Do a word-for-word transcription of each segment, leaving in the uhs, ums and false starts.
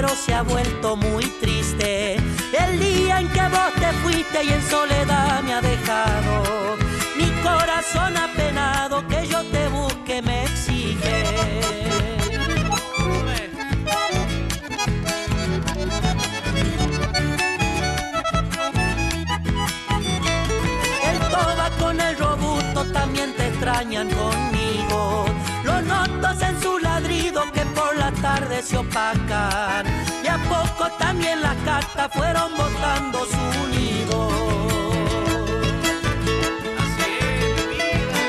pero se ha vuelto muy triste. El día en que vos te fuiste y en soledad me ha dejado. Mi corazón apenado que yo te busque me exige. El toba con el robusto también te extrañan conmigo. Los notos en su ladrido que por la tarde se opacan. Y a poco también las cartas fueron botando su nido. Así es, mi vida.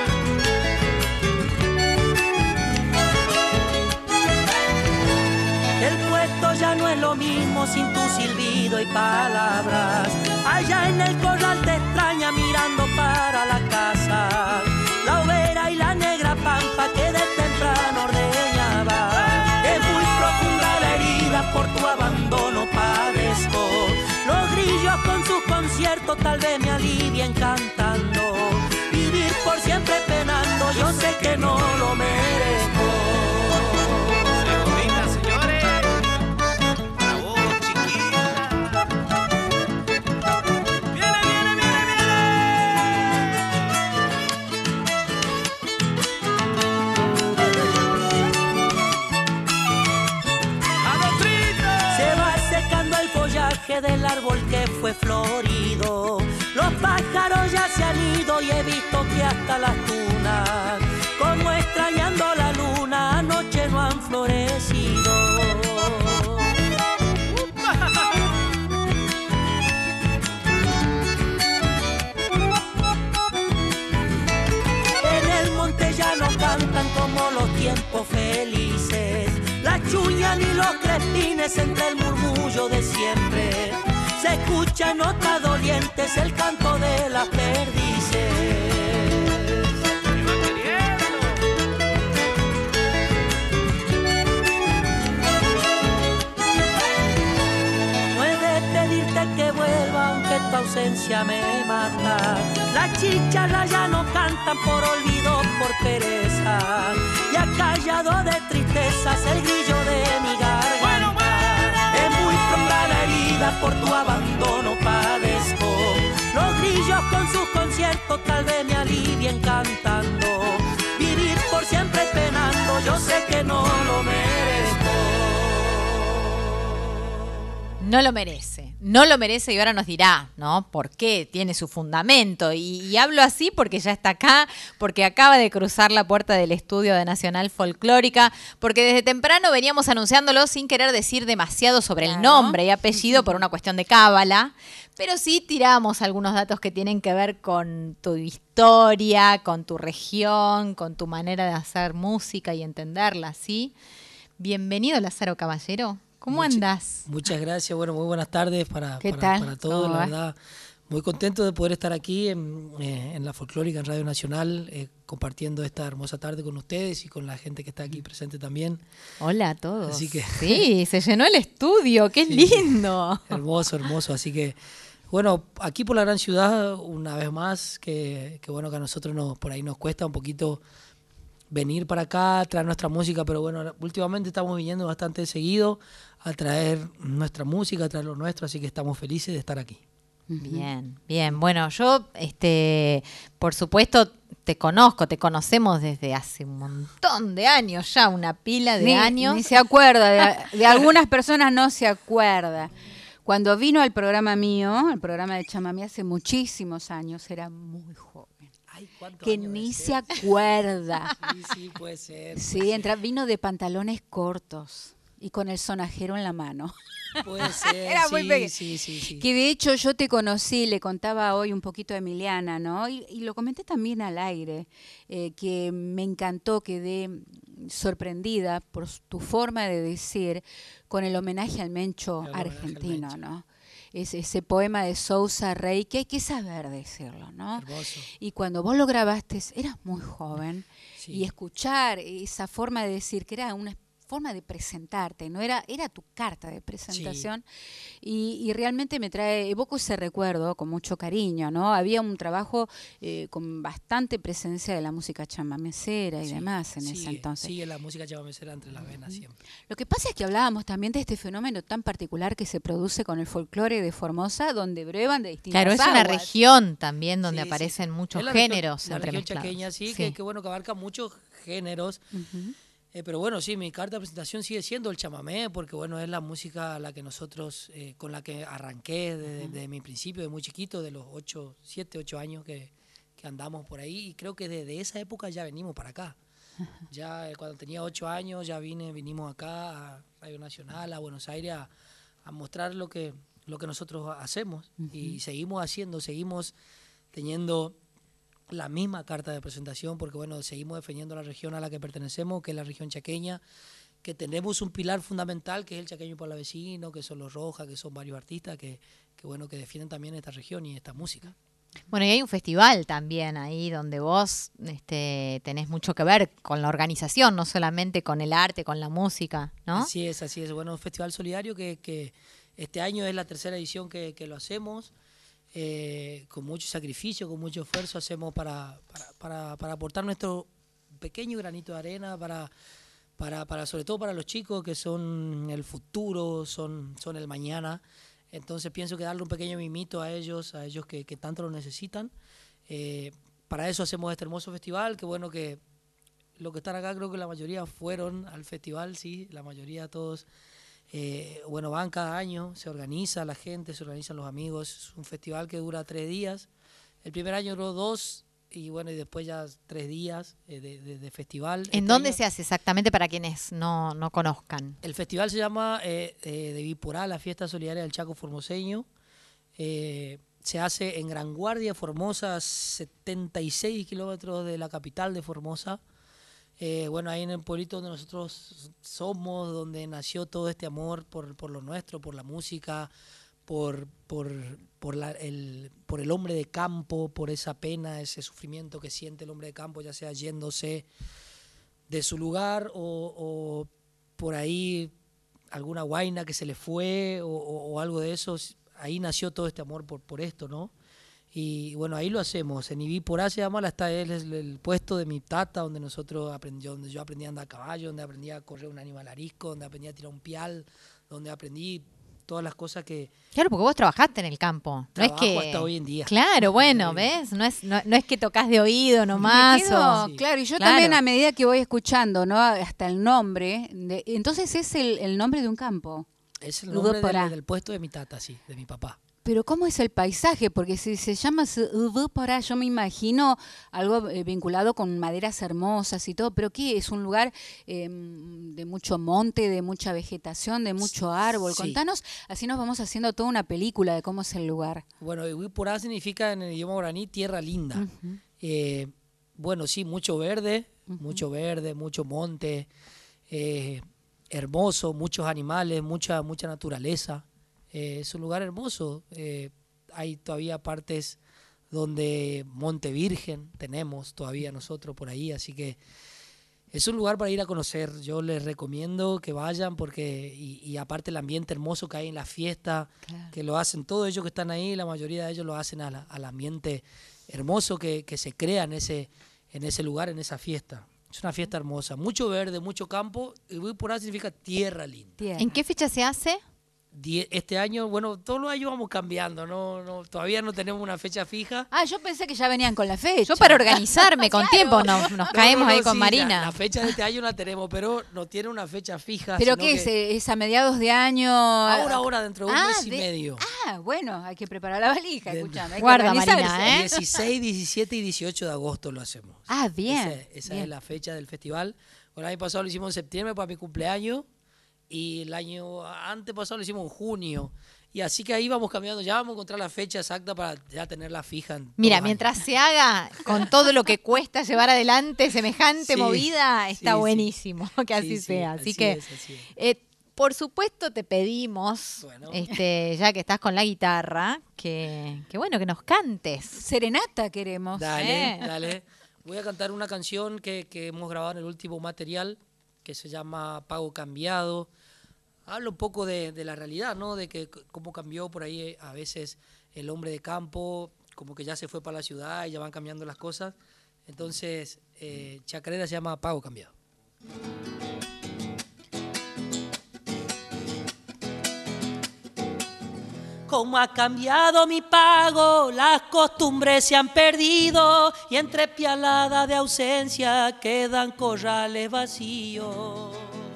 El puesto ya no es lo mismo sin tu silbido y palabras. Allá en el corral te extraña mirando para la casa. La overa y la negra pampa que de temprano ordeñaba. Es muy profunda la herida, por tu abandono padezco. Los grillos con sus conciertos tal vez me alivien cantando. Vivir por siempre penando, yo sé que no lo merezco. Del árbol que fue florido, los pájaros ya se han ido y he visto que hasta las tunas, como extrañando la luna, anoche no han florecido. En el monte ya no cantan como los tiempos felices. La chuña ni los crespines entre el murmullo de siempre. Se escuchan notas dolientes el canto de las perdices. No he de pedirte que vuelva aunque tu ausencia me mata. Las chicharras ya no cantan por olvido, por pereza. Y ha callado de tristezas el grillo de mi garganta. Bueno, bueno. Es muy profunda la herida, por tu abandono padezco. Los grillos con sus conciertos tal vez me alivien cantando. Vivir por siempre penando, yo sé que no lo merezco. No lo merece, no lo merece y ahora nos dirá, ¿no? ¿Por qué? Tiene su fundamento. Y, y hablo así porque ya está acá, porque acaba de cruzar la puerta del estudio de Nacional Folclórica, porque desde temprano veníamos anunciándolo sin querer decir demasiado sobre claro. el nombre y apellido por una cuestión de cábala, pero sí tiramos algunos datos que tienen que ver con tu historia, con tu región, con tu manera de hacer música y entenderla, ¿sí? Bienvenido, Lázaro Caballero. ¿Cómo Much, andás? Muchas gracias, bueno, muy buenas tardes para, ¿Qué para, tal? para todos, la verdad, muy contento de poder estar aquí en, eh, en la Folclórica, en Radio Nacional, eh, compartiendo esta hermosa tarde con ustedes y con la gente que está aquí presente también. Hola a todos. Así que, sí, se llenó el estudio, qué sí, lindo. Hermoso, hermoso, así que, bueno, aquí por la gran ciudad, una vez más, que, que bueno, que a nosotros nos, por ahí nos cuesta un poquito venir para acá, traer nuestra música, pero bueno, últimamente estamos viniendo bastante seguido a traer nuestra música, a traer lo nuestro, así que estamos felices de estar aquí. Bien, bien. Bueno, yo, este, por supuesto, te conozco, te conocemos desde hace un montón de años ya, una pila de ni, años. Ni se acuerda, de, de algunas personas no se acuerda. Cuando vino al programa mío, el programa de Chamamé hace muchísimos años, era muy joven. Que ni se acuerda. Sí, sí, puede ser. Puede sí, ser. Entra, vino de pantalones cortos y con el sonajero en la mano. Puede ser, Era sí, muy pequeño. sí, sí, sí. Que de hecho yo te conocí, le contaba hoy un poquito a Emiliana, ¿no? Y, y lo comenté también al aire, eh, que me encantó, quedé sorprendida por tu forma de decir con el homenaje al Mencho el argentino, Mencho. ¿no? Es ese poema de Sousa Rey, que hay que saber decirlo, ¿no? Hermoso. Y cuando vos lo grabaste, eras muy joven, sí. y escuchar esa forma de decir, que era una forma de presentarte, ¿no? Era, era tu carta de presentación. Sí. Y, y realmente me trae, evoco ese recuerdo con mucho cariño, ¿no? Había un trabajo eh, con bastante presencia de la música chamamecera y sí, demás en sigue, ese entonces. Sigue la música chamamecera entre las venas siempre. Lo que pasa es que hablábamos también de este fenómeno tan particular que se produce con el folclore de Formosa, donde brevan de distintas Claro, es aguas. una región también donde sí, aparecen sí. muchos la géneros región, la región entremezclados. chaqueña, sí, sí. Que, que bueno, que abarca muchos géneros. Uh-huh. Eh, pero bueno, sí, mi carta de presentación sigue siendo el chamamé, porque bueno, es la música a la que nosotros, eh, con la que arranqué desde, uh-huh. desde mi principio, de muy chiquito, de los ocho, siete, ocho años que, que andamos por ahí, y creo que desde esa época ya venimos para acá. Uh-huh. Ya eh, cuando tenía ocho años ya vine, vinimos acá a Radio Nacional, a Buenos Aires, a, a mostrar lo que, lo que nosotros hacemos, uh-huh. y seguimos haciendo, seguimos teniendo la misma carta de presentación, porque bueno, seguimos defendiendo la región a la que pertenecemos, que es la región chaqueña, que tenemos un pilar fundamental, que es el chaqueño palavecino, que son los Rojas, que son varios artistas que, que bueno, que defienden también esta región y esta música. Bueno, y hay un festival también ahí donde vos este, tenés mucho que ver con la organización, no solamente con el arte, con la música, ¿no? Así es, así es. Bueno, un festival solidario que, que este año es la tercera edición que, que lo hacemos. Eh, con mucho sacrificio, con mucho esfuerzo hacemos para, para, para, para aportar nuestro pequeño granito de arena, para, para, para sobre todo para los chicos que son el futuro, son, son el mañana. Entonces pienso que darle un pequeño mimito a ellos, a ellos que, que tanto lo necesitan. Eh, para eso hacemos este hermoso festival, que bueno que los que están acá creo que la mayoría fueron al festival, sí, la mayoría todos. Eh, bueno, van cada año, se organiza la gente, se organizan los amigos, es un festival que dura tres días, el primer año duró dos y bueno, y después ya tres días eh, de, de, de festival. ¿En este dónde año, se hace exactamente para quienes no, no conozcan? El festival se llama eh, eh, de Viporá, la Fiesta Solidaria del Chaco Formoseño, eh, se hace en Gran Guardia, Formosa, setenta y seis kilómetros de la capital de Formosa. Eh, bueno, ahí en el pueblito donde nosotros somos, donde nació todo este amor por, por lo nuestro, por la música, por, por, por, la, el, por el hombre de campo, por esa pena, ese sufrimiento que siente el hombre de campo, ya sea yéndose de su lugar o, o por ahí alguna guaina que se le fue o, o, o algo de eso. Ahí nació todo este amor por, por esto, ¿no? Y bueno, ahí lo hacemos. En Ibiporá se llama, está el, el, el puesto de mi tata, donde nosotros aprendí, donde yo aprendí a andar a caballo, donde aprendí a correr un animal arisco, donde aprendí a tirar un pial, donde aprendí todas las cosas que... Claro, porque vos trabajaste en el campo. No es que hasta hoy en día. Claro, bueno, ¿ves? No es, no, no es que tocas de oído nomás. Quedo, o... sí. Claro, y yo claro. también a medida que voy escuchando, ¿no? Hasta el nombre. De, entonces es el, el nombre de un campo. Es el nombre del, del puesto de mi tata, sí, de mi papá. Pero ¿cómo es el paisaje? Porque si se llama Ibiporá, yo me imagino algo eh, vinculado con maderas hermosas y todo, pero ¿qué? Es un lugar eh, de mucho monte, de mucha vegetación, de mucho árbol. Sí. Contanos, así nos vamos haciendo toda una película de cómo es el lugar. Bueno, Ibiporá significa en el idioma guaraní tierra linda. Uh-huh. eh, bueno, sí, mucho verde, uh-huh. mucho verde, mucho monte, eh, hermoso, muchos animales, mucha, mucha naturaleza. Eh, es un lugar hermoso, eh, hay todavía partes donde Monte Virgen tenemos todavía nosotros por ahí, así que es un lugar para ir a conocer. Yo les recomiendo que vayan porque y, y aparte el ambiente hermoso que hay en la fiesta, claro. que lo hacen todos ellos que están ahí, la mayoría de ellos lo hacen a la, al ambiente hermoso que, que se crea en ese, en ese lugar, en esa fiesta. Es una fiesta hermosa, mucho verde, mucho campo, y Ibiporá significa tierra linda. Tierra. ¿En qué fecha se hace? Este año, bueno, todos los años vamos cambiando, no, no, todavía no tenemos una fecha fija. Ah, yo pensé que ya venían con la fecha. Yo para organizarme con claro. tiempo nos, nos caemos no, no, no, ahí con sí, Marina. La, la fecha de este año la tenemos, pero no tiene una fecha fija. ¿Pero qué es? Que ¿Es a mediados de año? Ahora, ahora, dentro de un ah, mes y de, medio. Ah, bueno, hay que preparar la valija, escuchame. Hay Guarda, que Marina, ¿eh? dieciséis, diecisiete y dieciocho de agosto lo hacemos. Ah, bien. Esa, esa bien. es la fecha del festival. Bueno, el año pasado lo hicimos en septiembre para mi cumpleaños. Y el año antepasado lo hicimos en junio. Y así que ahí vamos cambiando. Ya vamos a encontrar la fecha exacta para ya tenerla fija. En Mira, mientras años. se haga con todo lo que cuesta llevar adelante semejante sí, movida, está sí, buenísimo sí. que así sí, sea. Así, así que, es, así es. Eh, por supuesto, te pedimos, bueno. este, ya que estás con la guitarra, que, que bueno, que nos cantes. Serenata queremos. Dale, ¿eh? dale. Voy a cantar una canción que, que hemos grabado en el último material, que se llama Pago Cambiado. Habla un poco de, de la realidad, ¿no? De que c- cómo cambió por ahí a veces el hombre de campo, como que ya se fue para la ciudad y ya van cambiando las cosas. Entonces, eh, Chacarera se llama Pago Cambiado. Cómo ha cambiado mi pago, las costumbres se han perdido y entre pialadas de ausencia quedan corrales vacíos.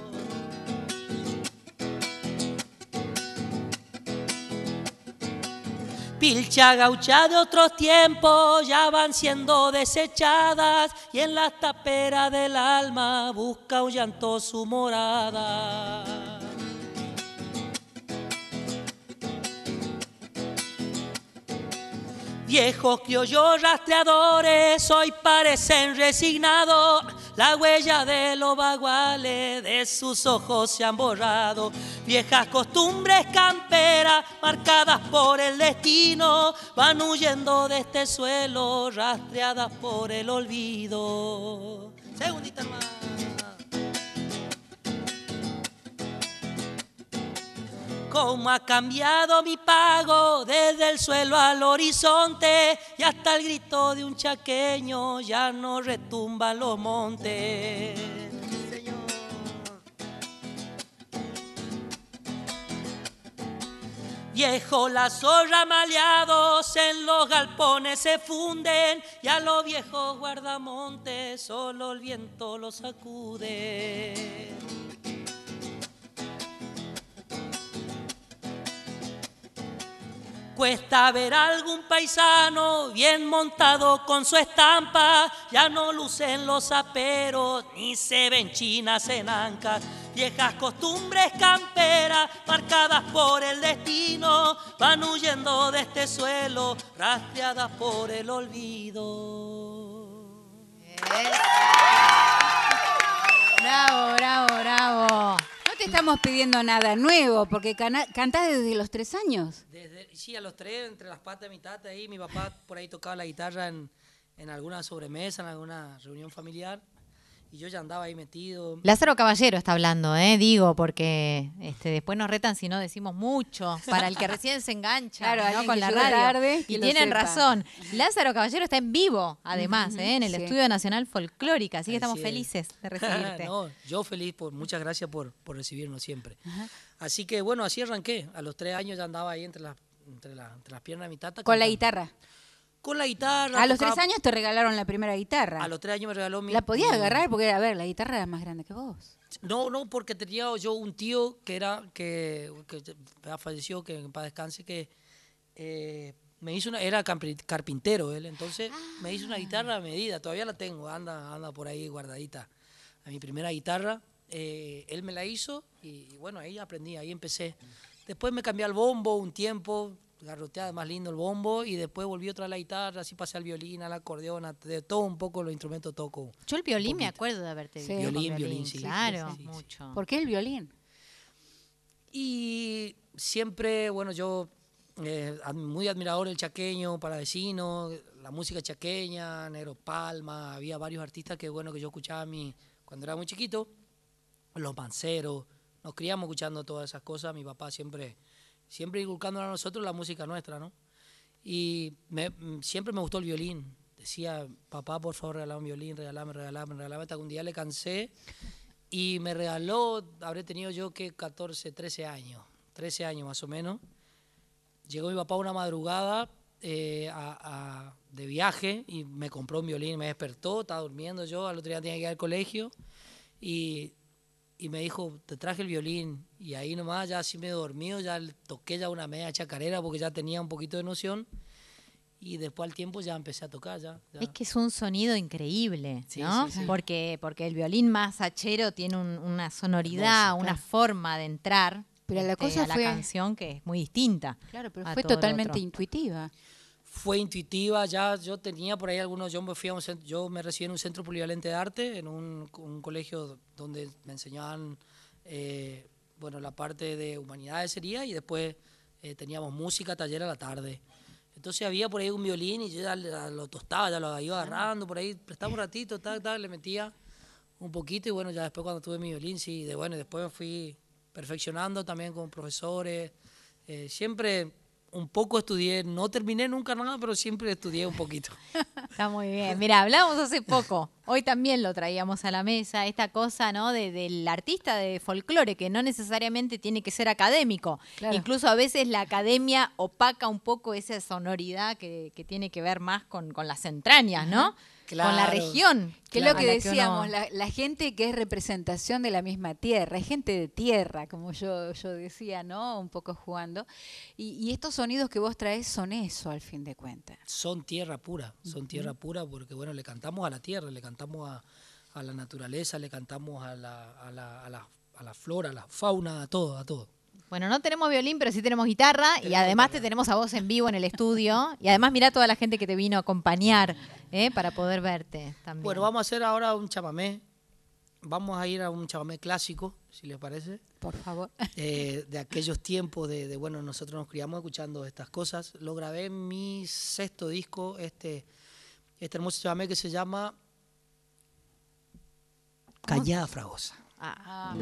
Pilcha gaucha de otros tiempos ya van siendo desechadas y en las taperas del alma busca un llanto su morada. Viejos criollos rastreadores hoy parecen resignados, la huella de los baguales de sus ojos se han borrado. Viejas costumbres camperas marcadas por el destino van huyendo de este suelo, rastreadas por el olvido. Segundita hermana. Cómo ha cambiado mi pago desde el suelo al horizonte y hasta el grito de un chaqueño ya no retumban los montes. Señor. Viejo lazos ramaleados en los galpones se funden y a los viejos guardamontes solo el viento los sacude. Cuesta ver a algún paisano bien montado con su estampa, ya no lucen los aperos ni se ven chinas en ancas. Viejas costumbres camperas marcadas por el destino van huyendo de este suelo, rastreadas por el olvido. Bravo, bravo, bravo. No te estamos pidiendo nada nuevo, porque cana- cantás desde los tres años. Desde, sí, a los tres, entre las patas de mi tata ahí, mi papá por ahí tocaba la guitarra en, en alguna sobremesa, en alguna reunión familiar, y yo ya andaba ahí metido. Lázaro Caballero está hablando, ¿eh? Digo, porque este, después nos retan si no decimos mucho, para el que recién se engancha, Claro, ¿no? alguien Con que la llegó radio. tarde, que Y lo tienen sepa. razón. Lázaro Caballero está en vivo, además, Ujú, ¿eh? En el sí. Estudio Nacional Folclórica, así que estamos Así es. felices de recibirte. No, yo feliz, por, muchas gracias por, por recibirnos siempre. Ajá. Así que bueno, así arranqué. A los tres años ya andaba ahí entre las, entre la- entre las piernas de mi tata. Con la cantando. guitarra. Con la guitarra. A los tocaba- tres años te regalaron la primera guitarra. A los tres años me regaló mi... ¿La podías mi- agarrar? Porque, a ver, la guitarra era más grande que vos. No, no, porque tenía yo un tío que era, que, que ya falleció, que en paz descanse, que eh, me hizo una, era campi- carpintero él, entonces me hizo una guitarra a medida, todavía la tengo, anda, anda por ahí guardadita. A mi primera guitarra, eh, él me la hizo y, y bueno, ahí aprendí, ahí empecé. Después me cambié al bombo un tiempo, garroteaba más lindo el bombo y después volví otra vez a la guitarra, así pasé al violín, al acordeón, a- de todo un poco los instrumentos toco. Yo el violín me poquito. acuerdo de haberte Sí. visto con Violín, violín, sí. Claro, Sí, sí, sí. mucho. ¿Por qué el violín? Y siempre, bueno, yo eh, ad- muy admirador del chaqueño, palavecino, la música chaqueña, Negro Palma, había varios artistas que, bueno, que yo escuchaba a mí cuando era muy chiquito, los manceros, nos criamos escuchando todas esas cosas, mi papá siempre, siempre inculcándonos a nosotros la música nuestra, ¿no? Y me- mm, siempre me gustó el violín, decía, papá, por favor, regalame un violín, regalame, regalame, regalame, hasta que un día le cansé y me regaló, habré tenido yo que catorce, trece años, trece años más o menos. Llegó mi papá una madrugada eh, a- a- de viaje y me compró un violín, me despertó, estaba durmiendo yo, al otro día tenía que ir al colegio y, y me dijo, te traje el violín. Y ahí nomás, ya así medio dormido, ya le toqué ya una media chacarera porque ya tenía un poquito de noción. Y después al tiempo ya empecé a tocar, ya. ya. Es que es un sonido increíble, Sí, ¿no? sí, sí. Porque, porque el violín más hachero tiene un- una sonoridad, Hermoso, una claro. forma de entrar Pero la este, cosa a la fue- canción que es muy distinta. Claro, pero a fue todo lo totalmente otro. intuitiva. Fue intuitiva, ya yo tenía por ahí algunos, yo me fui a un centro, yo me recibí en un centro polivalente de arte, en un, un colegio donde me enseñaban eh, bueno, la parte de humanidades sería, y después eh, teníamos música, taller a la tarde. Entonces había por ahí un violín y yo ya lo tostaba, ya lo iba agarrando por ahí, prestaba un ratito, tac, tac, le metía un poquito y bueno, ya después cuando tuve mi violín, sí, de bueno, y después me fui perfeccionando también con profesores. Eh, siempre un poco estudié, no terminé nunca nada, pero siempre estudié un poquito. Está muy bien. Mira, hablábamos hace poco, hoy también lo traíamos a la mesa, esta cosa, ¿no? De, del artista de folclore, que no necesariamente tiene que ser académico. Claro. Incluso a veces la academia opaca un poco esa sonoridad que, que tiene que ver más con, con las entrañas, ¿no? Claro. Con la región. Que es a lo que la decíamos, uno- la, la gente que es representación de la misma tierra, es gente de tierra, como yo, yo decía, ¿no? Un poco jugando. Y, y estos sonidos que vos traes son eso, al fin de cuentas. Son tierra pura, son tierra pura porque bueno, le cantamos a la tierra, le cantamos a, a la naturaleza, le cantamos a la, a, la, a, la, a la flora, a la fauna, a todo, a todo. Bueno, no tenemos violín, pero sí tenemos guitarra y Tenemos además guitarra. te tenemos a vos en vivo en el estudio y además mirá toda la gente que te vino a acompañar ¿eh? Para poder verte también. Bueno, vamos a hacer ahora un chamamé, vamos a ir a un chamamé clásico, si les parece. Por favor. Eh, de aquellos tiempos de, de, bueno, nosotros nos criamos escuchando estas cosas. Lo grabé en mi sexto disco, este, este hermoso chamamé que se llama Cañada Fragosa. Ah.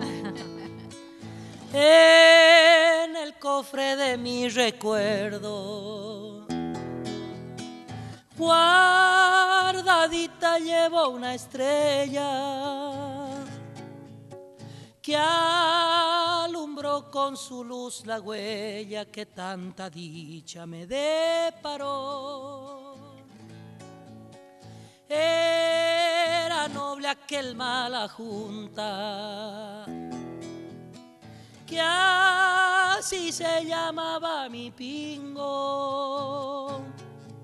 En el cofre de mi recuerdo, guardadita llevo una estrella que alumbró con su luz la huella que tanta dicha me deparó. Era noble aquel mala junta, que así se llamaba mi pingo.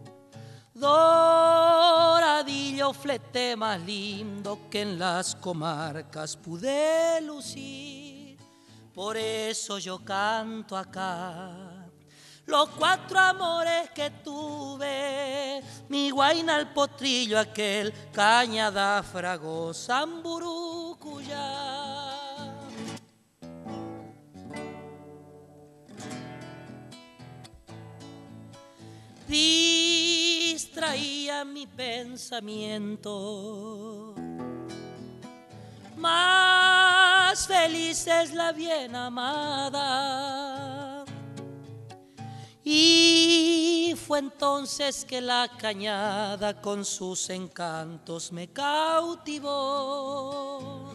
Doradillo flete más lindo que en las comarcas pude lucir. Por eso yo canto acá los cuatro amores que tuve, mi guaina, el potrillo, aquel cañada fragosa, Amburucuyá. Distraía mi pensamiento, más feliz es la bien amada. Y fue entonces que la cañada con sus encantos me cautivó.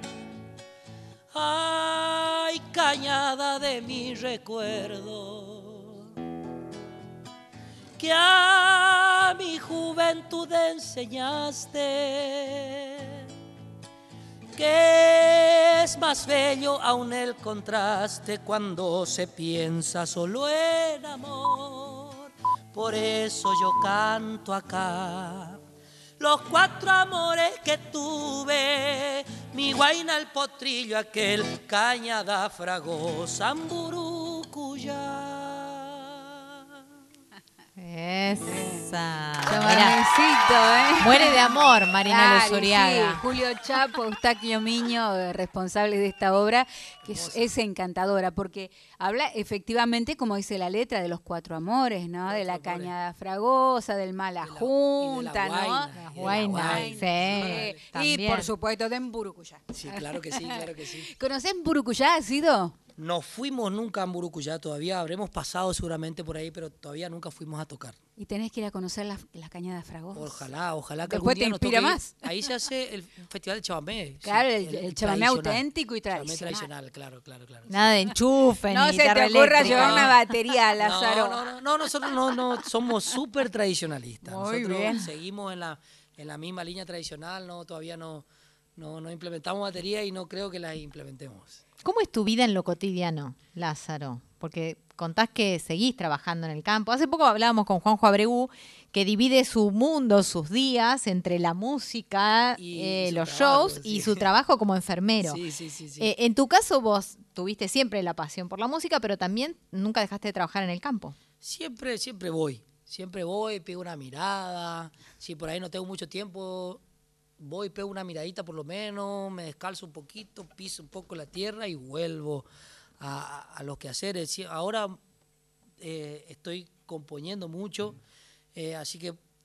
Ay, cañada de mi recuerdo, que a mi juventud enseñaste, que es más bello aún el contraste cuando se piensa solo en amor. Por eso yo canto acá los cuatro amores que tuve, mi guaina, el potrillo, aquel cañada fragosa, Amburucuyá. Esa. Chamamecito, ¿eh? Muere de amor, Marina Dale, Luzuriaga. sí, Julio Chapo, Eustaquio Miño, eh, responsables de esta obra, que es, es encantadora, porque habla efectivamente, como dice la letra, de los cuatro amores, ¿no? De la Cuatro amores. cañada fragosa, del mala De la- y de la junta, ¿no? guaina, y de la Guaina, guaina. sí, Sí, y también. por supuesto de Mburucuyá. Sí, claro que sí, claro que sí. ¿Conocés Mburucuyá? ¿Has ido? No fuimos nunca a Amburucuyá todavía, habremos pasado seguramente por ahí, pero todavía nunca fuimos a tocar. Y tenés que ir a conocer la, la cañada fragosa. Ojalá, ojalá que Después algún día te nos inspira toque ir. más. Ahí se hace el festival de chamamé. sí, Claro, el- el chamamé tradicional. auténtico y Chamamé tradicional. tradicional, claro, claro, claro. Nada de enchufe, No ni se te guitarra ocurra eléctrica. llevar una batería, Lázaro. No, no, no, no, nosotros no, no somos súper tradicionalistas. Muy nosotros bien. seguimos en la, en la misma línea tradicional, no, todavía no, no, no implementamos batería y no creo que la implementemos. ¿Cómo es tu vida en lo cotidiano, Lázaro? Porque contás que seguís trabajando en el campo. Hace poco hablábamos con Juanjo Abregu, que divide su mundo, sus días, entre la música, Y eh, su los trabajo, shows y sí. su trabajo como enfermero. Sí, sí, sí, sí. Eh, en tu caso, vos tuviste siempre la pasión por la música, pero también nunca dejaste de trabajar en el campo. Siempre, siempre voy, siempre voy, pego una mirada, si por ahí no tengo mucho tiempo, voy, pego una miradita por lo menos, me descalzo un poquito, piso un poco la tierra y vuelvo a, a, a los quehaceres. Sí, ahora eh, estoy componiendo mucho, eh, así que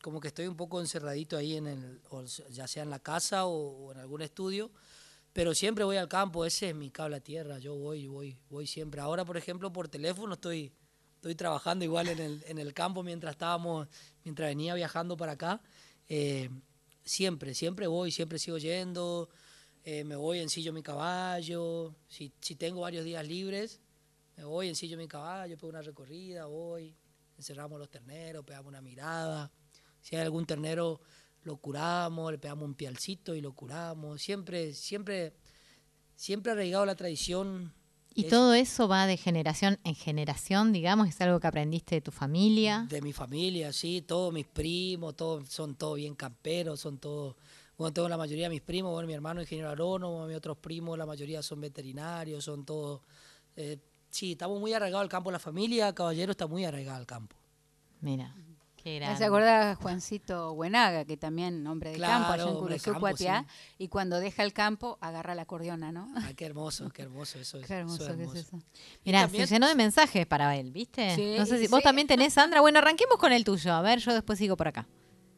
como que estoy un poco encerradito ahí, en el, o ya sea en la casa o, o en algún estudio, pero siempre voy al campo, ese es mi cable a tierra, yo voy, voy, voy siempre. Ahora, por ejemplo, por teléfono estoy, estoy trabajando igual en el, en el campo mientras estábamos, mientras venía viajando para acá. Eh, siempre, siempre voy, siempre sigo yendo, eh, me voy, ensillo mi caballo, si, si tengo varios días libres, me voy, ensillo mi caballo, pego una recorrida, voy, encerramos los terneros, pegamos una mirada, si hay algún ternero lo curamos, le pegamos un pialcito y lo curamos, siempre, siempre, siempre arraigado la tradición. ¿Y es, todo eso va de generación en generación, digamos? ¿Es algo que aprendiste de tu familia? De mi familia, sí, todos mis primos, todos, son todos bien camperos, son todos, bueno, tengo la mayoría de mis primos, bueno, mi hermano es ingeniero agrónomo, mis otros primos, la mayoría son veterinarios, son todos, eh, sí, estamos muy arraigados al campo, la familia Caballero está muy arraigada al campo. Mira. Qué Me hace acordar a Juancito Buenaga, que también hombre de Claro, campo, allá en hombre de Curuzú, campo, Cuatiá, sí. y cuando deja el campo, agarra la acordeona, ¿no? Ah, qué hermoso, qué hermoso, eso es, Qué hermoso, eso es que hermoso. es eso. Mirá, también- se llenó de mensajes para él, ¿viste? Sí, no sé si sí. vos también tenés, Sandra. Bueno, arranquemos con el tuyo. A ver, yo después sigo por acá.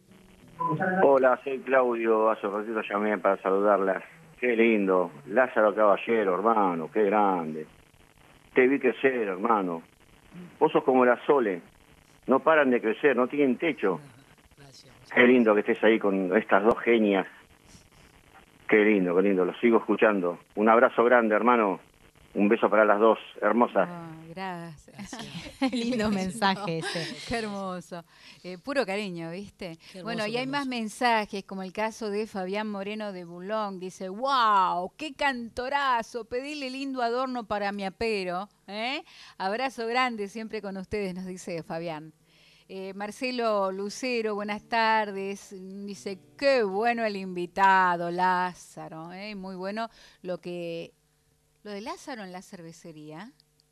Hola, soy Claudio, hace un ratito llamé para saludarlas. Qué lindo, Lázaro Caballero, hermano, qué grande. Te vi crecer, hermano. Vos sos como la Sole, no paran de crecer, no tienen techo. Gracias. Qué lindo que estés ahí con estas dos genias. Qué lindo, qué lindo, lo sigo escuchando. Un abrazo grande, hermano. Un beso para las dos, hermosas. Ah, gracias. Lindo mensaje ese. Qué hermoso. Eh, puro cariño, ¿viste? Qué hermoso, Bueno, y qué hay más hermoso. mensajes, como el caso de Fabián Moreno de Bulón. Dice, wow, qué cantorazo, pedile lindo adorno para mi apero. ¿eh? Abrazo grande siempre con ustedes, nos dice Fabián. Eh, Marcelo Lucero, buenas tardes. Dice, qué bueno el invitado, Lázaro. ¿eh? Muy bueno lo que... Lo de Lázaro en la cervecería.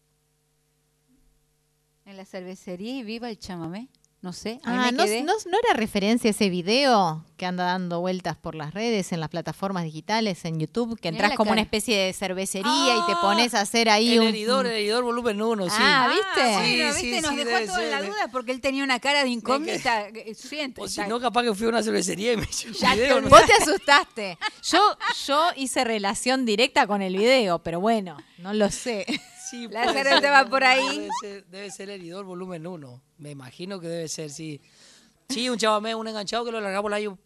En la cervecería y viva el chamamé. No sé, ahí Ah, me ¿no, quedé. no, ¿no era referencia a ese video que anda dando vueltas por las redes, en las plataformas digitales, en YouTube, que Mirá entras la como una cara. especie de cervecería y te Ah, pones a hacer ahí El un... heridor, el heridor volumen uno, sí. Ah, ¿viste? Ah, bueno, Sí, viste, sí, nos sí, dejó debe a todos en la ser. duda porque él tenía una cara de incógnita. Eh, siento, O si está- no, capaz que fui a una cervecería y me hice un Ya te video. ¿no? Vos te asustaste. Yo, yo hice relación directa con el video, pero bueno, no lo sé. Sí, Lázaro puede ser, estaba no, por no, ahí. Debe ser, debe ser el heridor volumen uno. Me imagino que debe ser, sí. Sí, un chamamé, un enganchado que lo largamos el año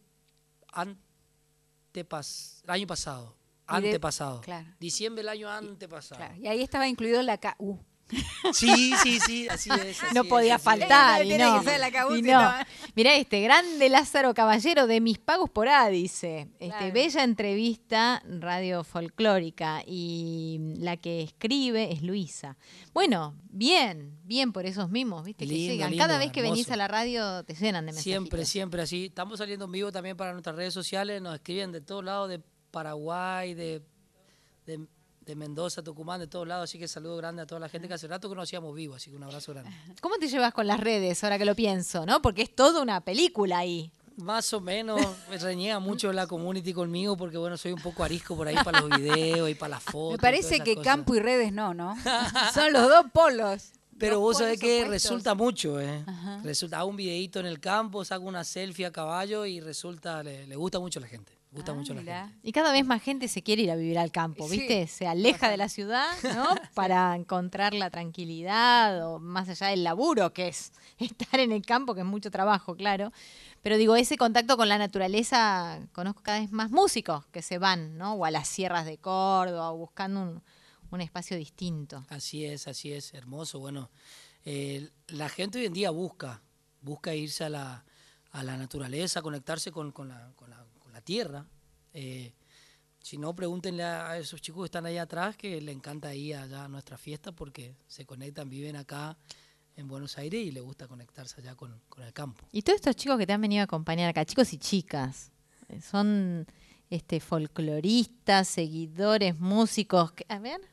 antepas, el año pasado. Y de- Antepasado. claro. Diciembre del año antepasado. Claro, y ahí estaba incluido la K U. Sí, sí, sí, así es. así No es, podía así es. faltar. Y Tiene no, que ser la Cabuz, y si no. no. Mirá este, grande Lázaro Caballero de Mis Pagos por A, dice. Este, Claro. bella entrevista radio folclórica y la que escribe es Luisa. Bueno, bien, bien por esos mismos, ¿viste? Que Lindo, llegan. lindo, Cada vez que venís hermoso. a la radio te llenan de mensajes. Siempre, siempre así. Estamos saliendo en vivo también para nuestras redes sociales. Nos escriben de todos lados, de Paraguay, de, de, de Mendoza, Tucumán, de todos lados. Así que saludo grande a toda la gente que hace rato que nos hacíamos vivos. Así que un abrazo grande. ¿Cómo te llevas con las redes ahora que lo pienso, no? Porque es toda una película ahí. Más o menos, me reniega mucho la community conmigo porque, bueno, soy un poco arisco por ahí para los videos y para las fotos. Me y todas parece esas que cosas. campo y redes no, ¿no? Son los dos polos. Pero Dos vos sabés polos que opuestos. resulta mucho, ¿eh? Ajá. Resulta, hago un videíto en el campo, saco una selfie a caballo y resulta, le, le gusta mucho a la gente. Le gusta Ah, mucho a la mirá. gente. Y cada vez más gente se quiere ir a vivir al campo, Sí. ¿viste? Se aleja de la ciudad, ¿no? Para encontrar la tranquilidad o más allá del laburo, que es estar en el campo, que es mucho trabajo, claro. Pero digo, ese contacto con la naturaleza, conozco cada vez más músicos que se van, ¿no? O a las sierras de Córdoba, o buscando un, un espacio distinto. Así es, así es, hermoso. Bueno, eh, la gente hoy en día busca, busca irse a la, a la naturaleza, conectarse con, con, la, con, la, con la tierra. Eh, si no, pregúntenle a, a esos chicos que están ahí atrás que le encanta ir allá a nuestra fiesta porque se conectan, viven acá en Buenos Aires y les gusta conectarse allá con, con el campo. Y todos estos chicos que te han venido a acompañar acá, chicos y chicas, eh, son este folcloristas, seguidores, músicos. que- A ver.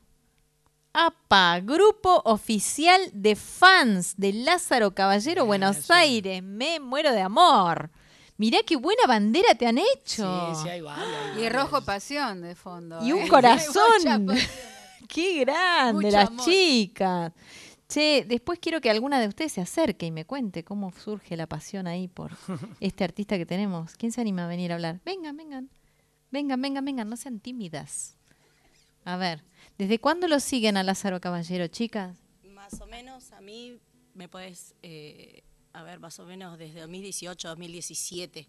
APA, Grupo Oficial de Fans de Lázaro Caballero, Buenos Eso. Aires. Me muero de amor. Mirá qué buena bandera te han hecho. Sí, sí, hay varios. hay Y varios. rojo pasión de fondo. Y un ¿eh? corazón. Mucha pasión. Qué grande, Mucho las amor. chicas. Che, después quiero que alguna de ustedes se acerque y me cuente cómo surge la pasión ahí por este artista que tenemos. ¿Quién se anima a venir a hablar? Vengan, vengan. Vengan, vengan, vengan, no sean tímidas. A ver, ¿desde cuándo lo siguen a Lázaro Caballero, chicas? Más o menos, a mí me puedes, eh, a ver, más o menos desde dos mil dieciocho, dos mil diecisiete,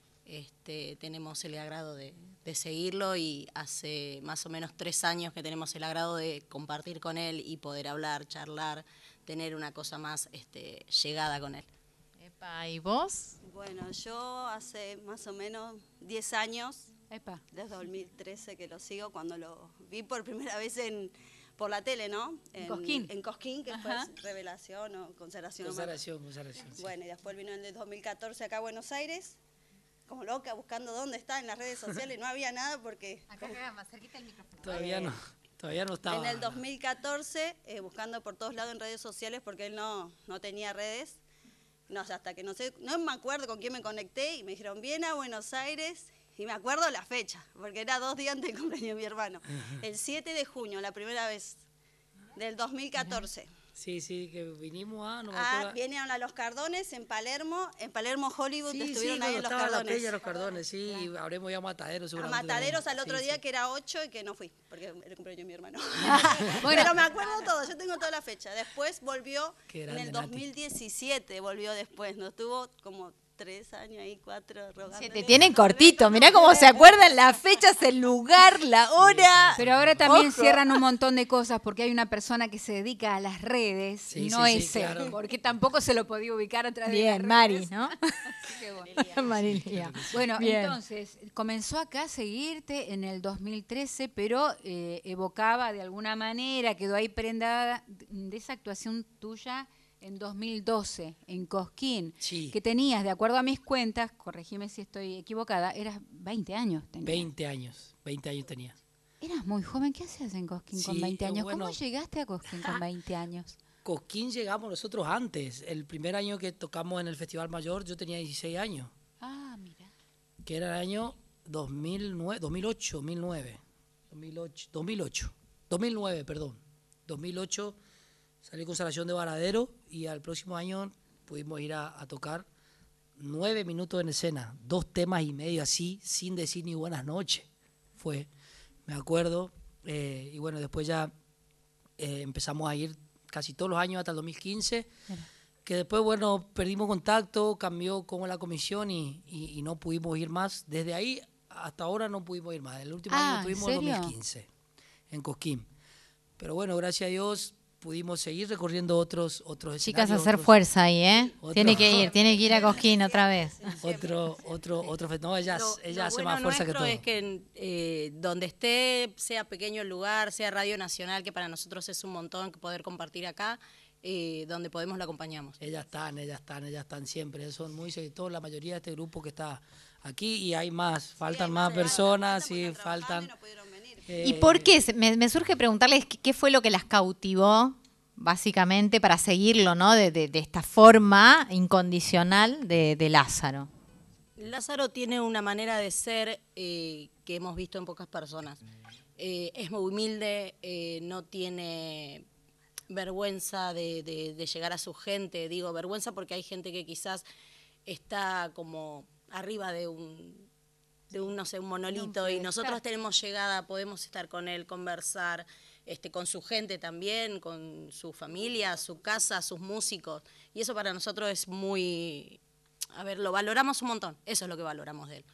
este, tenemos el agrado de, de seguirlo, y hace más o menos tres años que tenemos el agrado de compartir con él y poder hablar, charlar, tener una cosa más este, llegada con él. Epa, ¿y vos? Bueno, yo hace más o menos diez años, Epa. desde dos mil trece que lo sigo, cuando lo vi por primera vez en por la tele, ¿no? En Cosquín. En Cosquín, que Ajá. fue Revelación o Consagración. no me Consagración, consagración. sí. Bueno, y después vino el de dos mil catorce acá a Buenos Aires, como loca, buscando dónde está en las redes sociales, no había nada porque Acá queda más cerquita el micrófono. Todavía no, todavía no estaba. en el dos mil catorce, eh, buscando por todos lados en redes sociales, porque él no, no tenía redes, no sé, hasta que no sé, no me acuerdo con quién me conecté, y me dijeron, viene a Buenos Aires, y me acuerdo la fecha, porque era dos días antes del cumpleaños de mi hermano, el siete de junio, la primera vez, del dos mil catorce. Sí, sí, que vinimos a... No me Ah, acuerdo. vinieron a Los Cardones en Palermo, en Palermo Hollywood, Sí, sí, estuvieron cuando ahí en Los estaba la Cardones. Peña, Los Cardones, sí, y habremos ido a Mataderos A seguramente. Mataderos también. al otro Sí, día sí. que era ocho y que no fui, porque era el cumpleaños de mi hermano. Bueno. Pero me acuerdo todo, yo tengo toda la fecha. Después volvió, Qué en grande, el Nati. dos mil diecisiete volvió después, nos tuvo como tres años ahí, cuatro, rogándole. Se te tienen cortito, mirá cómo se acuerdan las fechas, el lugar, la hora. Pero ahora también Ojo. cierran un montón de cosas porque hay una persona que se dedica a las redes, Sí, no sí, sí, ese, claro. porque tampoco se lo podía ubicar a través de Bien, las Mari, redes. ¿no? Así que bueno. Marilia. Bueno, Bien. entonces, comenzó acá a seguirte en el dos mil trece, pero eh, evocaba de alguna manera, quedó ahí prendada de esa actuación tuya en dos mil doce, en Cosquín, Sí. que tenías, de acuerdo a mis cuentas, corregime si estoy equivocada, eras veinte años. tenías. veinte años, veinte años tenía. Eras muy joven, ¿qué hacías en Cosquín con Sí, veinte años? bueno. ¿Cómo llegaste a Cosquín con veinte años? Cosquín llegamos nosotros antes. El primer año que tocamos en el Festival Mayor yo tenía dieciséis años, Ah, mira. que era el año dos mil nueve, dos mil ocho, dos mil nueve, dos mil ocho, dos mil ocho, dos mil nueve, perdón. dos mil ocho salí Consagración de Varadero y al próximo año pudimos ir a, a tocar nueve minutos en escena, dos temas y medio así, sin decir ni buenas noches. Fue, me acuerdo, eh, y bueno, después ya eh, empezamos a ir casi todos los años hasta el dos mil quince, que después, bueno, perdimos contacto, cambió como la comisión y, y, y no pudimos ir más. Desde ahí hasta ahora no pudimos ir más. El último Ah, año tuvimos ¿en el serio? dos mil quince, en Cosquín. Pero bueno, gracias a Dios pudimos seguir recorriendo otros otros Chicas, escenarios, hacer otros- fuerza ahí, ¿eh? otro- Tiene que ir, tiene que ir a Cosquín otra vez. Otro, otro, otro fe- No, ella, Lo- ella lo hace bueno más fuerza que nuestro todo. es que eh, donde esté, sea pequeño el lugar, sea Radio Nacional, que para nosotros es un montón que poder compartir acá, eh, donde podemos lo acompañamos. Ellas están, ellas están, ellas están siempre. Son muy seguidores, la mayoría de este grupo que está aquí y hay más. Faltan más personas, sí, faltan. eh, ¿Y por qué? Se- Me, me surge preguntarles qué, qué fue lo que las cautivó, básicamente, para seguirlo, ¿no? De, de- de esta forma incondicional de, de Lázaro. Lázaro tiene una manera de ser eh, que hemos visto en pocas personas. Eh, es muy humilde, eh, no tiene vergüenza de, de- de llegar a su gente. Digo vergüenza porque hay gente que quizás está como arriba de un, de un no sé, un monolito, y nosotros tenemos llegada, podemos estar con él, conversar, este, con su gente también, con su familia, su casa, sus músicos. Y eso para nosotros es muy... A ver, lo valoramos un montón. Eso es lo que valoramos de él.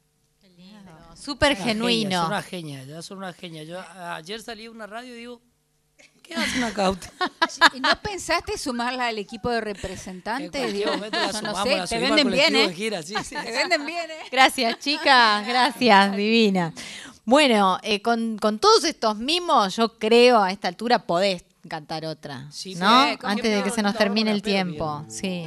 Súper una genia, genuino. son una genia, ya son una genia. Yo a- ayer salí a una radio y digo, ¿qué hace una cauta? ¿Y no pensaste sumarla al equipo de representantes? En cualquier Digo, momento la yo no sumamos, sé, la te subimos al venden bien, colectivo ¿eh? en gira, sí, sí. Te venden bien, ¿eh? Gracias, chicas, gracias, divina. Bueno, eh, con, con todos estos mimos, yo creo a esta altura podés cantar otra, Sí, ¿no? sí, como Antes de que siempre, se nos ahorita termine el vamos a la peli, tiempo, sí.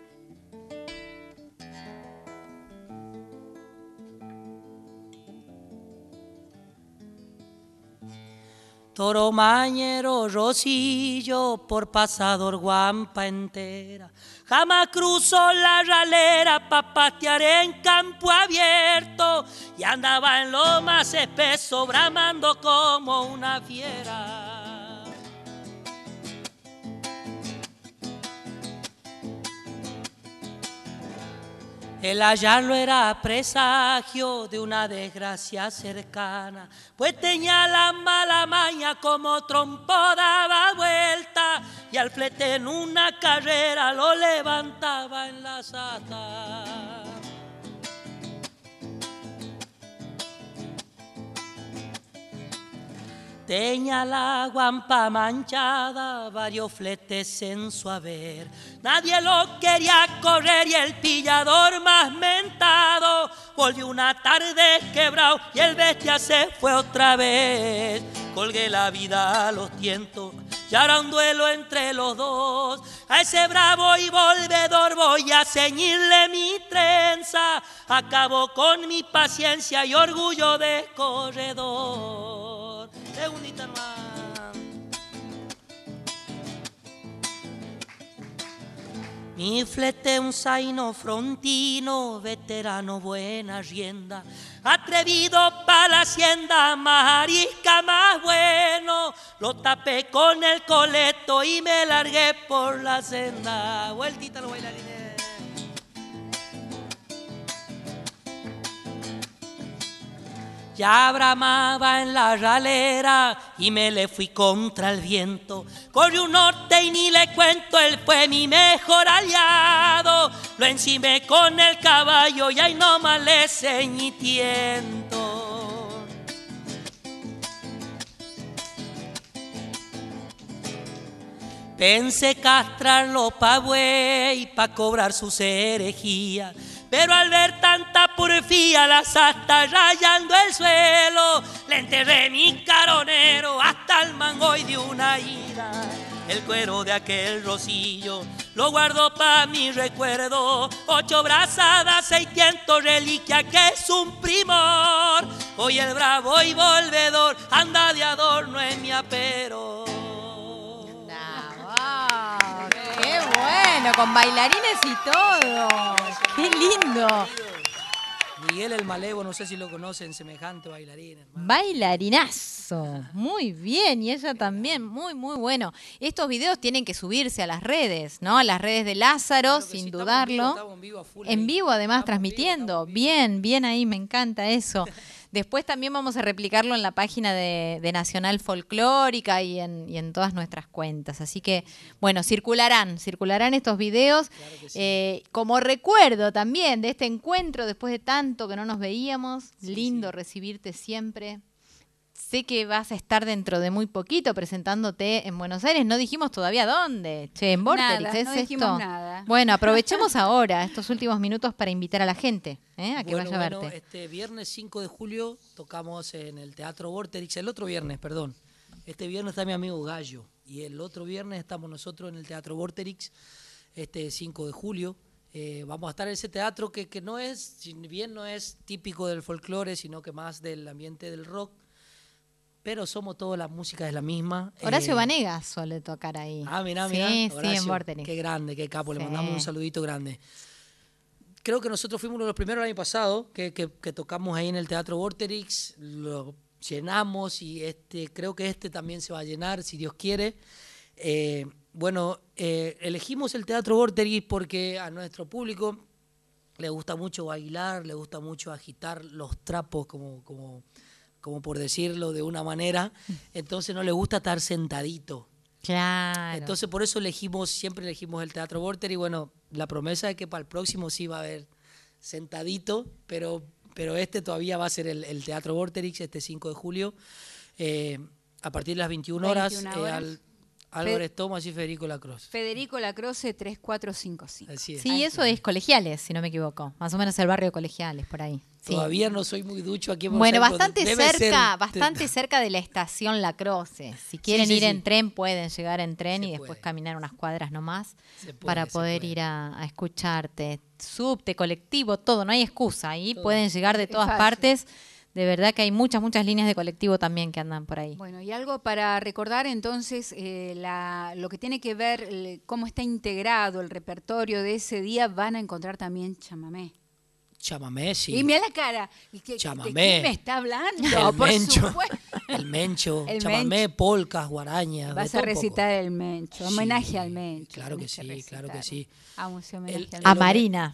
Toro mañero, rosillo, por pasador guampa entera. Jamás cruzó la ralera pa' patear en campo abierto y andaba en lo más espeso bramando como una fiera. El hallarlo era presagio de una desgracia cercana, pues tenía la mala maña como trompo daba vuelta y al flete en una carrera lo levantaba en la sata. Tenía la guampa manchada, varios fletes en su haber. Nadie lo quería correr y el pillador más mentado volvió una tarde quebrado y el bestia se fue otra vez. Colgué la vida a los tientos y ahora un duelo entre los dos. A ese bravo y volvedor voy a ceñirle mi trenza. Acabo con mi paciencia y orgullo de corredor. Segundita nomás. Mi flete un zaino frontino, veterano buena rienda, atrevido pa' la hacienda, más arisca, más bueno. Lo tapé con el coleto y me largué por la senda. Vueltita los bailarines. Ya bramaba en la ralera y me le fui contra el viento. Corrió un norte y ni le cuento, él fue mi mejor aliado. Lo encimé con el caballo y ahí nomás le ceñí tiento. Pensé castrarlo pa' buey, pa' cobrar sus herejías. Pero al ver tanta porfía, las astas rayando el suelo, le enterré mi caronero hasta el mangoy de una ira. El cuero de aquel rosillo lo guardo pa' mi recuerdo. Ocho brazadas, seis tientos, reliquia que es un primor. Hoy el bravo y volvedor anda de adorno en mi apero. ¡Bravo! ¡Qué bueno! Con bailarines y todo. ¡Qué lindo! Miguel el Malevo, no sé si lo conocen, semejante bailarín, hermano. Bailarinas. Muy bien, y ella también, muy, muy bueno. Estos videos tienen que subirse a las redes, ¿no? A las redes de Lázaro, Claro que sin sí, dudarlo. Estamos en vivo, estamos en vivo a full En ahí. vivo, además, Estamos en vivo, transmitiendo. estamos en vivo. Bien, bien ahí, me encanta eso. Después también vamos a replicarlo en la página de, de Nacional Folclórica y en, y en todas nuestras cuentas. Así que, bueno, circularán, circularán estos videos. Claro que sí. Eh, como recuerdo también de este encuentro, después de tanto que no nos veíamos, Sí, lindo sí. recibirte siempre. Sé que vas a estar dentro de muy poquito presentándote en Buenos Aires. No dijimos todavía dónde. Che, en Vorterix, Nada, ¿es no esto? dijimos nada. Bueno, aprovechemos ahora estos últimos minutos para invitar a la gente ¿eh? a que Bueno, vaya a bueno, verte. este viernes cinco de julio tocamos en el Teatro Vorterix. El otro viernes, perdón. Este viernes está mi amigo Gallo. Y el otro viernes estamos nosotros en el Teatro Vorterix, este cinco de julio. Eh, vamos a estar en ese teatro que, que no es, si bien no es típico del folclore, sino que más del ambiente del rock. Pero somos todos, la música es la misma. Horacio Eh, Vanegas suele tocar ahí. Ah, mirá, sí, mirá. Sí, Horacio, en Vorterix. Qué grande, qué capo. Le Sí. mandamos un saludito grande. Creo que nosotros fuimos uno de los primeros el año pasado que, que, que tocamos ahí en el Teatro Vorterix. Lo llenamos y este creo que este también se va a llenar, si Dios quiere. Eh, bueno, eh, elegimos el Teatro Vorterix porque a nuestro público le gusta mucho bailar, le gusta mucho agitar los trapos, como... como como por decirlo de una manera, entonces no le gusta estar sentadito. Claro. Entonces por eso elegimos, siempre elegimos el Teatro Vorterix y bueno, la promesa es que para el próximo sí va a haber sentadito, pero, pero este todavía va a ser el, el Teatro Vorterix, este cinco de julio, eh, a partir de las veintiuna horas, veintiuna eh, horas. al, Álvarez Tomás y Federico Lacroze. Federico Lacroze tres cuatro cinco cinco. Así es. Sí, eso es Colegiales, si no me equivoco. Más o menos el barrio de Colegiales, por ahí. Sí. Todavía no soy muy ducho aquí en Buenos Bueno, Aires, bastante debe cerca, ser- bastante cerca de la estación Lacroze. Si quieren sí, ir sí. en tren, pueden llegar en tren Se y después puede. caminar unas cuadras nomás Se puede, para se poder puede. ir a, a escucharte. Subte, colectivo, todo, no hay excusa. Ahí Todo. pueden llegar de Es todas fácil. partes. De verdad que hay muchas, muchas líneas de colectivo también que andan por ahí. Bueno, y algo para recordar entonces, eh, la, lo que tiene que ver, el- cómo está integrado el repertorio de ese día, van a encontrar también chamamé. Chamamé, sí. Y mira la cara, ¿y qué- ¿de Chamamé. quién me está hablando? El Por mencho. supuesto. El mencho, El chamamé, polcas, guarañas. Vas de a todo un poco. recitar el mencho, homenaje Sí, al mencho. claro que tenés sí, claro que recitar. sí. Vamos a hacer homenaje El- al A el- mencho. Marina.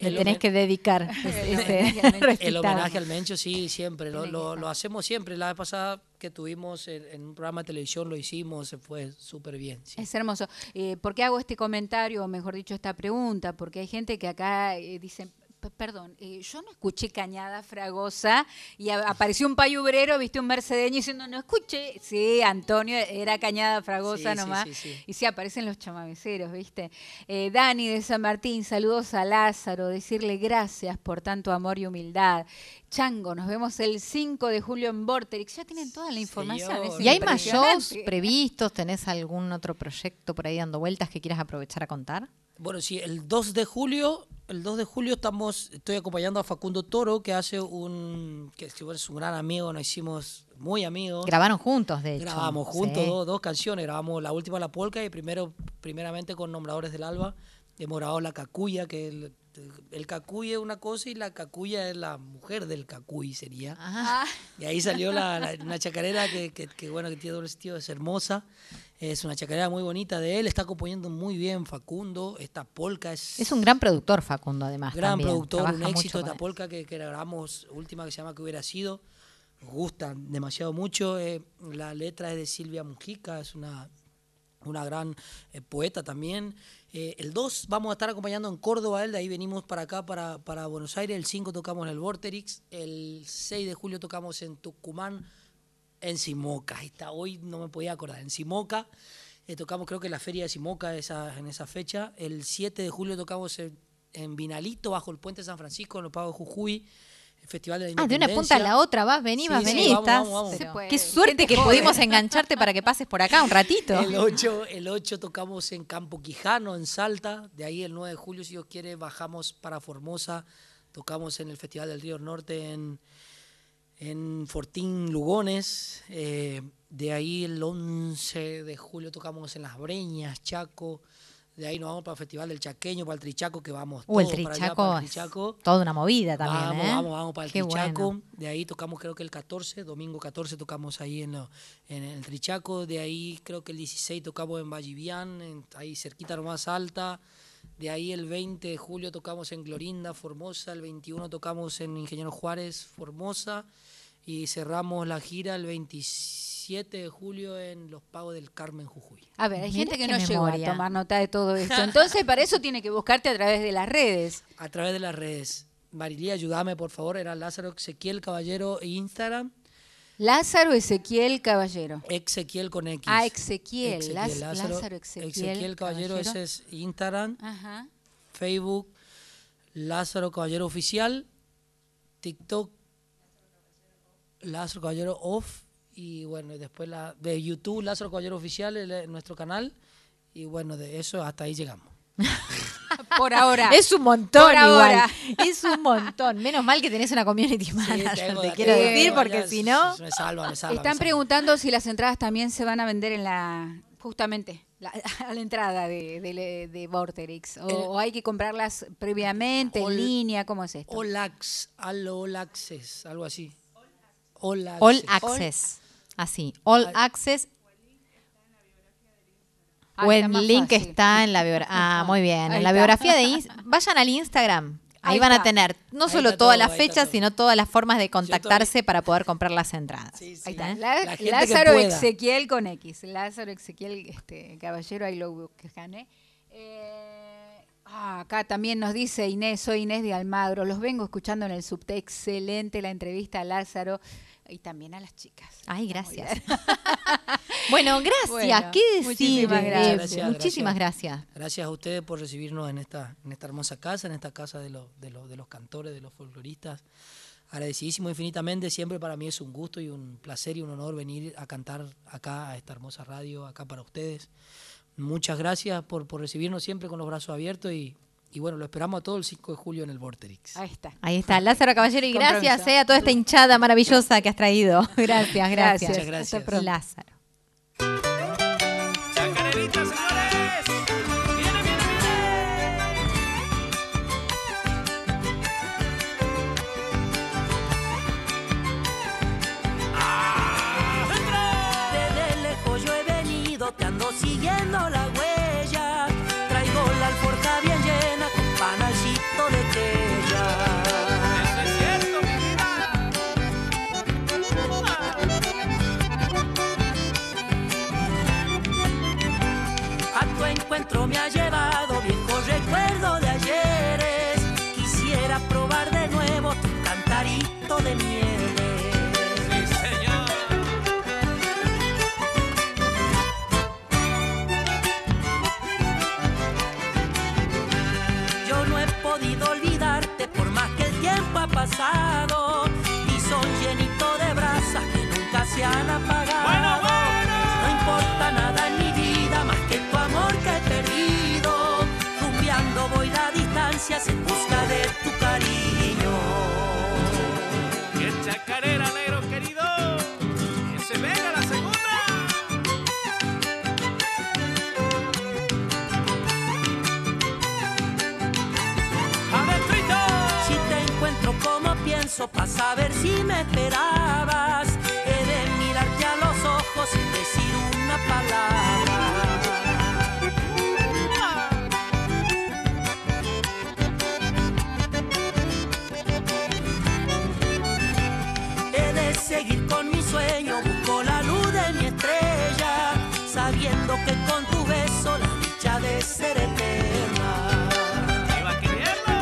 Le El tenés homen- que dedicar ese, ese El recitado. homenaje al Mencho, sí, siempre. Lo, Tiene que lo, estar. lo hacemos siempre. La vez pasada que tuvimos en, en un programa de televisión lo hicimos, se fue súper bien. Sí. Es hermoso. Eh, ¿Por qué hago este comentario, o mejor dicho, esta pregunta? Porque hay gente que acá eh, dice, "P- perdón, eh, yo no escuché Cañada Fragosa", y a- apareció un payubrero, viste, un mercedeño diciendo, no escuché. Sí, Antonio, era Cañada Fragosa Sí, sí, nomás. sí, sí. Y sí, aparecen los chamameceros, viste. Eh, Dani de San Martín, saludos a Lázaro, decirle gracias por tanto amor y humildad. Chango, nos vemos el cinco de julio en Vorterix. Ya tienen toda la información. Señor. es ¿Y hay más shows impresionante. previstos? ¿Tenés algún otro proyecto por ahí dando vueltas que quieras aprovechar a contar? Bueno, sí, el dos de julio, el dos de julio estamos, estoy acompañando a Facundo Toro, que hace un, que es un gran amigo, nos hicimos muy amigos. Grabaron juntos, de hecho. Grabamos juntos Sí. dos, dos canciones, grabamos la última La Polca y primero, primeramente con Nombradores del Alba, hemos grabado La Cacuya, que el, el Cacuy es una cosa y la Cacuya es la mujer del Cacuy, sería. Ajá. Ah, Y ahí salió la, la- una chacarera que, que, que, bueno, que tiene doble sentido, es hermosa. Es una chacarera muy bonita de él, está componiendo muy bien Facundo. Esta polca es, Es un gran productor, Facundo, además. gran también. productor, un Trabaja éxito mucho esta con él. polca que, que grabamos, última que se llama Que hubiera sido. Nos gusta demasiado mucho. eh, la letra es de Silvia Mujica, es una, una gran eh, poeta también. Eh, el dos vamos a estar acompañando en Córdoba, a él, de ahí venimos para acá, para, para Buenos Aires. El cinco tocamos en el Vorterix. El seis de julio tocamos en Tucumán, en Simoca. Ahí está, hoy no me podía acordar. En Simoca, eh, tocamos creo que en la feria de Simoca esa, en esa fecha. El siete de julio tocamos en, en Vinalito, bajo el puente de San Francisco, en los Pagos de Jujuy. El Festival de la Ah, de una Independencia. punta a la otra, vas, vení, Sí, vas, sí, vení. vamos, estás- vamos, vamos. Se puede. Qué suerte Gente que joven. pudimos engancharte para que pases por acá un ratito. El ocho, el ocho tocamos en Campo Quijano, en Salta. De ahí el nueve de julio, si Dios quiere, bajamos para Formosa. Tocamos en el Festival del Río Norte en, en Fortín, Lugones. Eh, de ahí el once de julio tocamos en Las Breñas, Chaco. De ahí nos vamos para el Festival del Chaqueño, para el Trichaco, que vamos Uh, el todos para allá, Trichaco, para el es Trichaco. toda una movida también, Vamos, ¿eh? vamos, vamos para el Qué Trichaco. bueno. De ahí tocamos creo que el catorce, domingo catorce tocamos ahí en, lo- en el Trichaco. De ahí creo que el dieciséis tocamos en Vallivian, en- ahí cerquita nomás Alta. De ahí el veinte de julio tocamos en Clorinda, Formosa. El veintiuno tocamos en Ingeniero Juárez, Formosa. Y cerramos la gira el veintisiete de julio en Los Pagos del Carmen, Jujuy. A ver, hay Mirá gente que qué no llegó a memoria. tomar nota de todo esto. Entonces, para eso tiene que buscarte a través de las redes. A través de las redes. Marilía, ayúdame por favor, era Lázaro Ezequiel Caballero e Instagram. Lázaro Ezequiel Caballero. Ezequiel con X. Ah, Ezequiel, Ezequiel, Laz- Lázaro Ezequiel Caballero, Caballero. ese es Instagram, Ajá. Facebook, Lázaro Caballero Oficial, TikTok, Lázaro Caballero Off, y bueno, y después la, de YouTube, Lázaro Caballero Oficial, el- nuestro canal, y bueno, de eso hasta ahí llegamos. Por ahora. Es un montón Por igual. ahora. Es un montón. Menos mal que tenés una community manager, tengo te de- quiero tengo decir, de- porque ya si se- no... se Me salva, me salva. me Están salva. preguntando si las entradas también se van a vender en la, justamente, la- a la entrada de, de, de Vorterix. O, El- o hay que comprarlas previamente, All- en línea, ¿cómo es esto? All Access, al All Access, algo así. All Access. All Access. Así, All All- Access. Ah, O está el más link fácil. está en la biografía. Ah, muy bien. Ahí En la está. biografía de Instagram. Vayan al Instagram. Ahí, Ahí van a está. tener no Ahí solo está todas todo, las ahí está fechas, todo. sino todas las formas de contactarse para poder comprar las entradas. Sí, sí. Ahí está. ¿Eh? La- La gente que Lázaro pueda. Ezequiel con X. Lázaro Ezequiel este, Caballero, ahí lo buscan, ¿eh? Eh, ah, acá también nos dice Inés, soy Inés de Almagro. Los vengo escuchando en el subte. Excelente la entrevista a Lázaro y también a las chicas. Ay, Está muy gracias. bien. Bueno, gracias. Bueno, ¿Qué decir? muchísimas Eh, gracias. Gracias, muchísimas gracias. gracias. Gracias a ustedes por recibirnos en esta, en esta hermosa casa, en esta casa de, los de, los de los cantores, de los folcloristas. Agradecidísimo infinitamente, siempre para mí es un gusto y un placer y un honor venir a cantar acá a esta hermosa radio, acá para ustedes. Muchas gracias por, por recibirnos siempre con los brazos abiertos y, y bueno, lo esperamos a todo el cinco de julio en el Vorterix. Ahí está. Ahí está, Lázaro Caballero, y Compromiso. gracias eh, a toda esta hinchada maravillosa que has traído. Gracias, gracias. Muchas gracias. Hasta pronto. Lázaro. ¡Chacarerita, señores! ¡Viene, viene, Desde lejos yo he venido, te ando siguiendo la huella. Traigo la alforja bien llena con panalcito de queso. podido olvidarte por más que el tiempo ha pasado. Y son llenitos de brasas que nunca se han apagado. Bueno, bueno. No importa nada en mi vida más que tu amor que he perdido. Rumbeando voy las distancias en busca de tu cariño. ¡Qué chacarera, negro querido! ¡Que se venga la segunda! ¡Adentrito! Si te encuentro como pienso, pa' saber si me esperabas. He de mirarte a los ojos sin decir una palabra. He de seguir con mi sueño, busco la luz de mi estrella, sabiendo que con tu beso la dicha de ser eterna. ¡Iba queriendo!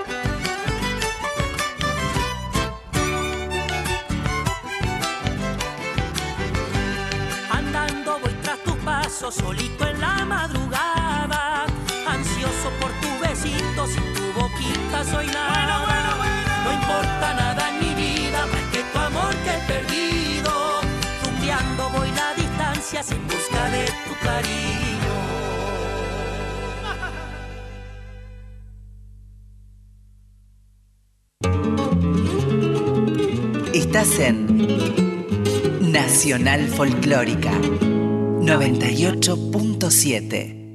Andando voy tras tus pasos, solito en la madrugada, ansioso por tus besitos, sin tu boquita soy nada. Bueno, bueno, bueno. No importa nada en mi vida más que tu amor que he perdido. Rumbeando voy las distancias en busca de tu cariño. Estás en Nacional Folclórica noventa y ocho punto siete.